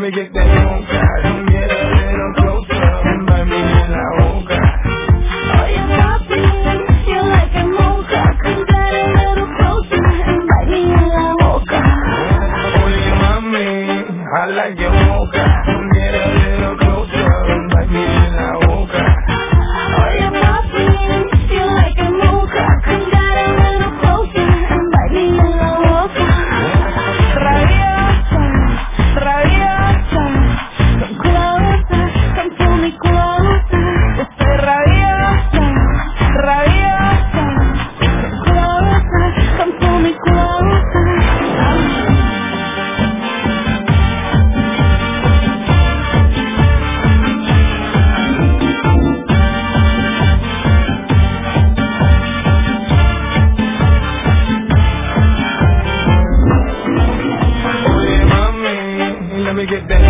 me get that mocha. Come get a little closer and bite me en la boca. Oye papi, you like a mocha. Come get a little closer and bite me en la boca. Oye mami, I like your mocha. Come get a little closer and bite me en la boca. Oye papi, you like a mocha. Come get a little closer and bite me en la boca. Rabiosa, rabiosa, come closer, come pull me closer. Estoy rabiosa, rabiosa, come closer, come pull me closer. Oye mami, let me get that